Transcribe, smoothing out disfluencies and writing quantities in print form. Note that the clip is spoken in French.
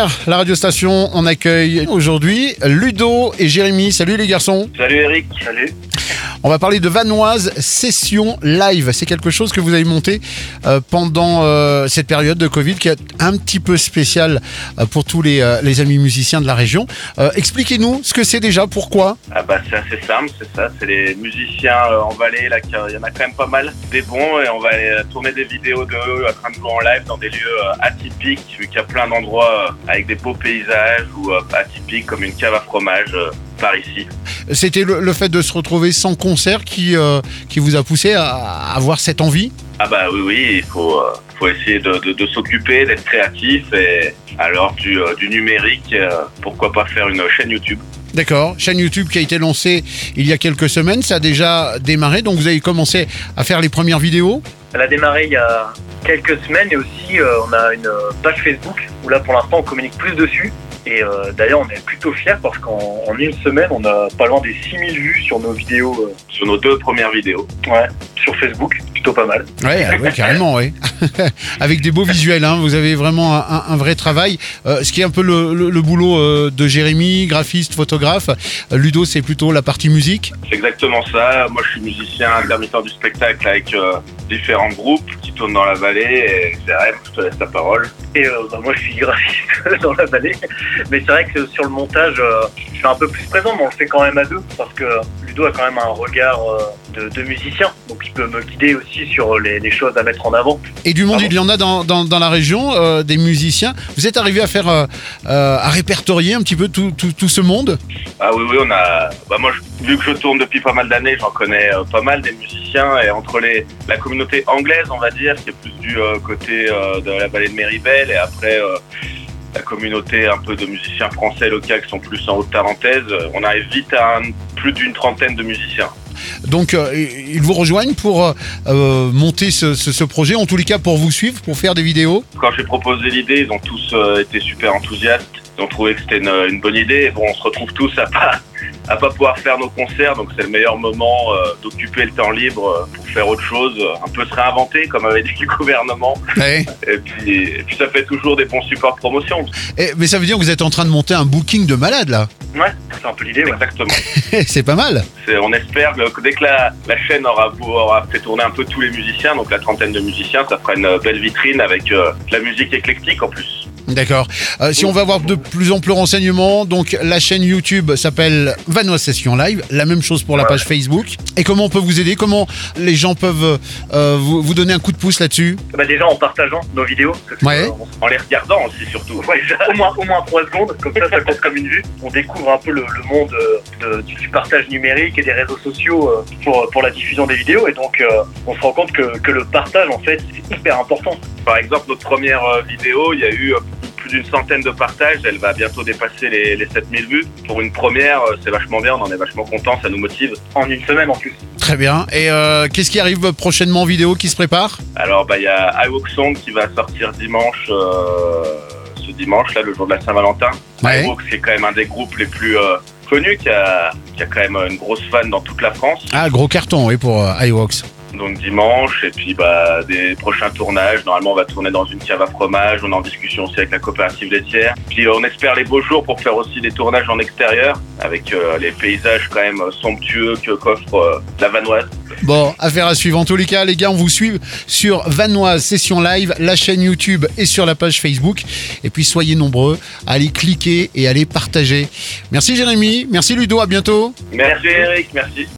Lumière, la radio station, on accueille aujourd'hui Ludo et Jérémy. Salut les garçons. Salut Eric. Salut. On va parler de Vanoise Session Live. C'est quelque chose que vous avez monté pendant cette période de Covid qui est un petit peu spéciale pour tous les amis musiciens de la région. Expliquez-nous ce que c'est déjà, pourquoi. C'est assez simple, c'est ça. C'est les musiciens en Valais, là, il y en a quand même pas mal des bons et on va aller tourner des vidéos d'eux en train de jouer en live dans des lieux atypiques, vu qu'il y a plein d'endroits avec des beaux paysages ou atypiques comme une cave à fromage par ici. C'était le fait de se retrouver sans concert qui vous a poussé à avoir cette envie ? Oui, il faut essayer de s'occuper, d'être créatif et alors du numérique, pourquoi pas faire une chaîne YouTube. D'accord, chaîne YouTube qui a été lancée il y a quelques semaines, ça a déjà démarré, donc vous avez commencé à faire les premières vidéos ? Elle a démarré il y a quelques semaines et aussi on a une page Facebook où là pour l'instant on communique plus dessus. Et d'ailleurs on est plutôt fiers parce qu'en une semaine on a pas loin des 6000 vues sur nos vidéos. Sur nos 2 premières vidéos. Ouais, sur Facebook, plutôt pas mal. Ouais, carrément, oui. Avec des beaux visuels, hein, vous avez vraiment un vrai travail. Ce qui est un peu le boulot de Jérémy, graphiste, photographe. Ludo, c'est plutôt la partie musique. C'est exactement ça. Moi je suis musicien intermittent du spectacle avec différents groupes qui tournent dans la vallée et Jérém, je te laisse la parole. Et moi je suis graphiste dans la vallée. Mais c'est vrai que sur le montage, je suis un peu plus présent, mais on le fait quand même à 2 parce que Ludo a quand même un regard de musicien, donc il peut me guider aussi sur les choses à mettre en avant. Et du monde, il y en a dans la région, des musiciens. Vous êtes arrivé à faire, à répertorier un petit peu tout ce monde ? Ah oui, on a. Moi, vu que je tourne depuis pas mal d'années, j'en connais pas mal des musiciens et entre la communauté anglaise, on va dire, qui est plus du côté de la vallée de Méribel et après. La communauté un peu de musiciens français locaux qui sont plus en Haute-Tarentaise, on arrive vite à plus d'une trentaine de musiciens. Donc ils vous rejoignent pour monter ce projet, en tous les cas pour vous suivre, pour faire des vidéos ? Quand j'ai proposé l'idée, ils ont tous été super enthousiastes, ils ont trouvé que c'était une bonne idée. Bon, on se retrouve tous à pas pouvoir faire nos concerts, donc c'est le meilleur moment d'occuper le temps libre pour faire autre chose, un peu se réinventer comme avait dit le gouvernement. Ouais. Et puis ça fait toujours des bons supports de promotion. Mais ça veut dire que vous êtes en train de monter un booking de malade là ? Ouais, c'est un peu l'idée. Ouais. Exactement. C'est pas mal. On espère que dès que la chaîne aura fait tourner un peu tous les musiciens, donc la trentaine de musiciens, ça fera une belle vitrine avec de la musique éclectique en plus. D'accord. Si on veut avoir de plus amples renseignements, donc la chaîne YouTube s'appelle Vanoise Session Live, la même chose pour la page Facebook. Et comment on peut vous aider ? Comment les gens peuvent vous donner un coup de pouce là-dessus ? Déjà en partageant nos vidéos. Ouais. En les regardant aussi surtout. Ouais, au moins 3 secondes, comme ça compte comme une vue. On découvre un peu le monde du partage numérique et des réseaux sociaux pour la diffusion des vidéos. Et donc on se rend compte que le partage en fait c'est hyper important. Par exemple, notre première vidéo, il y a eu plus d'une centaine de partages, elle va bientôt dépasser les 7000 vues. Pour une première, c'est vachement bien, on en est vachement content, ça nous motive. En une semaine en plus. Très bien. Et qu'est-ce qui arrive prochainement en vidéo qui se prépare ? Alors, il y a iWalk Song qui va sortir dimanche, ce dimanche, là, le jour de la Saint-Valentin. Ouais. iWalk, c'est quand même un des groupes les plus connus, qui a quand même une grosse fan dans toute la France. Ah, gros carton, oui, pour iWalks. Donc dimanche, et puis des prochains tournages. Normalement, on va tourner dans une cave à fromage. On est en discussion aussi avec la coopérative laitière. Puis on espère les beaux jours pour faire aussi des tournages en extérieur, avec les paysages quand même somptueux qu'offre la Vanoise. Bon, affaire à suivre. En tous les cas, les gars, on vous suit sur Vanoise Session Live, la chaîne YouTube et sur la page Facebook. Et puis soyez nombreux à aller cliquer et à aller partager. Merci Jérémy, merci Ludo, à bientôt. Merci Eric, merci.